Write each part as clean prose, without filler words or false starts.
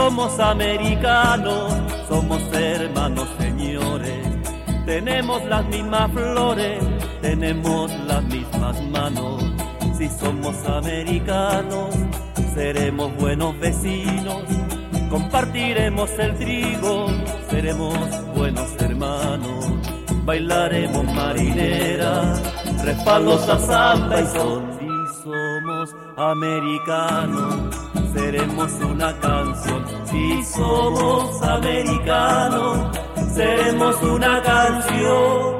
somos americanos, somos hermanos, señores. Tenemos las mismas flores, tenemos las mismas manos. Si somos americanos, seremos buenos vecinos. Compartiremos el trigo, seremos buenos hermanos. Bailaremos marinera, respaldos a samba y son. Si somos americanos, seremos una canción. Si somos americanos, seremos una canción.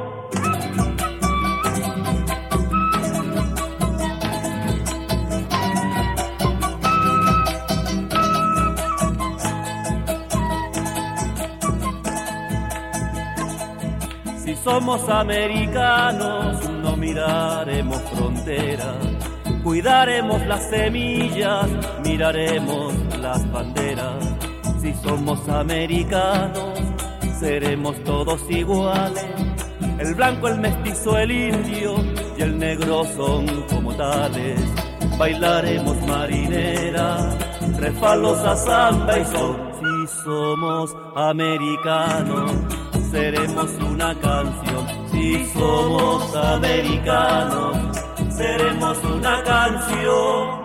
Si somos americanos, no miraremos fronteras, cuidaremos las semillas, miraremos las banderas. Si somos americanos, seremos todos iguales. El blanco, el mestizo, el indio y el negro son como tales. Bailaremos marinera, respalos a samba y son. Si somos americanos, seremos una canción. Si somos americanos, seremos una canción.